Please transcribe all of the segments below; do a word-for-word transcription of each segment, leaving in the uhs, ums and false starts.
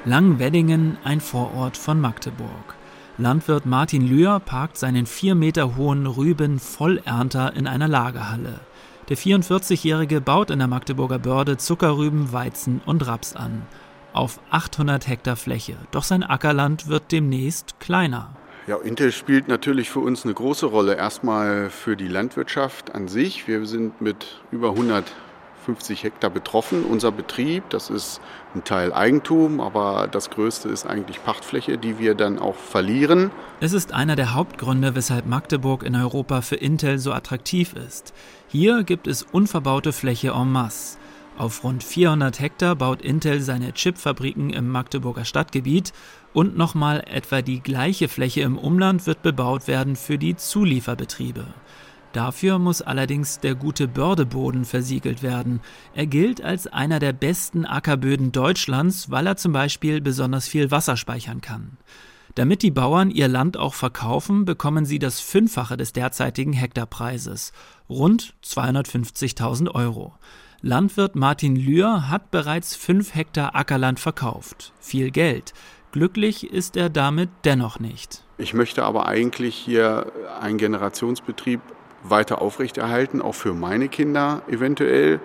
Langweddingen, ein Vorort von Magdeburg. Landwirt Martin Lühr parkt seinen vier Meter hohen Rüben-Vollernter in einer Lagerhalle. Der vierundvierzigjährige baut in der Magdeburger Börde Zuckerrüben, Weizen und Raps an. Auf achthundert Hektar Fläche. Doch sein Ackerland wird demnächst kleiner. Ja, Intel spielt natürlich für uns eine große Rolle. Erstmal für die Landwirtschaft an sich. Wir sind mit über hundertfünfzig Hektar betroffen. Unser Betrieb, das ist ein Teil Eigentum, aber das Größte ist eigentlich Pachtfläche, die wir dann auch verlieren. Es ist einer der Hauptgründe, weshalb Magdeburg in Europa für Intel so attraktiv ist. Hier gibt es unverbaute Fläche en masse. Auf rund vierhundert Hektar baut Intel seine Chipfabriken im Magdeburger Stadtgebiet und nochmal etwa die gleiche Fläche im Umland wird bebaut werden für die Zulieferbetriebe. Dafür muss allerdings der gute Bördeboden versiegelt werden. Er gilt als einer der besten Ackerböden Deutschlands, weil er zum Beispiel besonders viel Wasser speichern kann. Damit die Bauern ihr Land auch verkaufen, bekommen sie das Fünffache des derzeitigen Hektarpreises, rund zweihundertfünfzigtausend Euro. Landwirt Martin Lühr hat bereits fünf Hektar Ackerland verkauft. Viel Geld. Glücklich ist er damit dennoch nicht. Ich möchte aber eigentlich hier einen Generationsbetrieb weiter aufrechterhalten, auch für meine Kinder eventuell.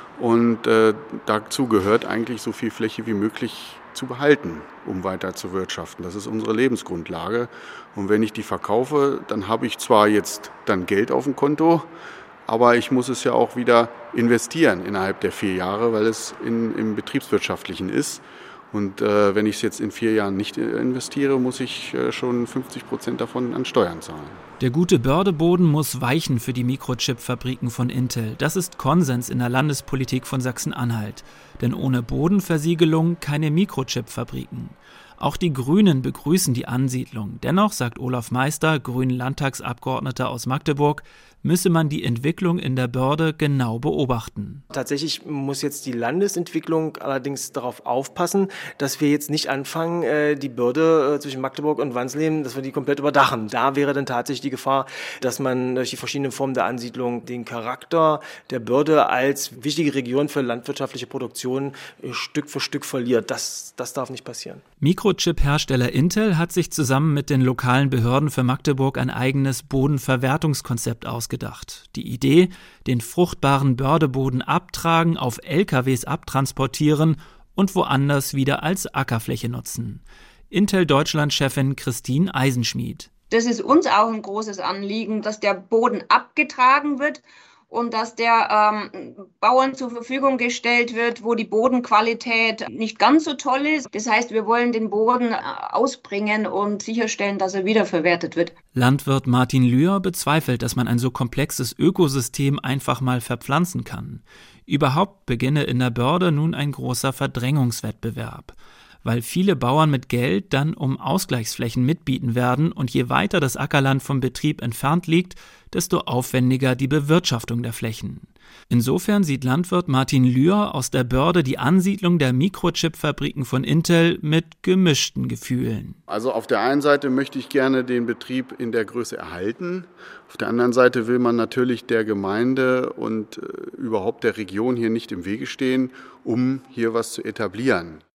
Und äh, dazu gehört eigentlich so viel Fläche wie möglich zu behalten, um weiter zu wirtschaften. Das ist unsere Lebensgrundlage. Und wenn ich die verkaufe, dann habe ich zwar jetzt dann Geld auf dem Konto, aber ich muss es ja auch wieder investieren innerhalb der vier Jahre, weil es in, im Betriebswirtschaftlichen ist. Und äh, wenn ich es jetzt in vier Jahren nicht investiere, muss ich äh, schon fünfzig Prozent davon an Steuern zahlen. Der gute Bördeboden muss weichen für die Mikrochip-Fabriken von Intel. Das ist Konsens in der Landespolitik von Sachsen-Anhalt. Denn ohne Bodenversiegelung keine Mikrochip-Fabriken. Auch die Grünen begrüßen die Ansiedlung. Dennoch, sagt Olaf Meister, Grünen-Landtagsabgeordneter aus Magdeburg, müsse man die Entwicklung in der Börde genau beobachten. Tatsächlich muss jetzt die Landesentwicklung allerdings darauf aufpassen, dass wir jetzt nicht anfangen, die Börde zwischen Magdeburg und Wansleben, dass wir die komplett überdachen. Da wäre dann tatsächlich die Gefahr, dass man durch die verschiedenen Formen der Ansiedlung den Charakter der Börde als wichtige Region für landwirtschaftliche Produktion Stück für Stück verliert. Das, das darf nicht passieren. Mikrochip-Hersteller Intel hat sich zusammen mit den lokalen Behörden für Magdeburg ein eigenes Bodenverwertungskonzept ausgedacht. Die Idee, den fruchtbaren Bördeboden abtragen, auf L K Ws abtransportieren und woanders wieder als Ackerfläche nutzen. Intel-Deutschland-Chefin Christine Eisenschmied. Das ist uns auch ein großes Anliegen, dass der Boden abgetragen wird und dass der ähm, Bauern zur Verfügung gestellt wird, wo die Bodenqualität nicht ganz so toll ist. Das heißt, wir wollen den Boden ausbringen und sicherstellen, dass er wiederverwertet wird. Landwirt Martin Lühr bezweifelt, dass man ein so komplexes Ökosystem einfach mal verpflanzen kann. Überhaupt beginne in der Börde nun ein großer Verdrängungswettbewerb. Weil viele Bauern mit Geld dann um Ausgleichsflächen mitbieten werden und je weiter das Ackerland vom Betrieb entfernt liegt, desto aufwendiger die Bewirtschaftung der Flächen. Insofern sieht Landwirt Martin Lühr aus der Börde die Ansiedlung der Mikrochip-Fabriken von Intel mit gemischten Gefühlen. Also auf der einen Seite möchte ich gerne den Betrieb in der Größe erhalten. Auf der anderen Seite will man natürlich der Gemeinde und äh, überhaupt der Region hier nicht im Wege stehen, um hier was zu etablieren.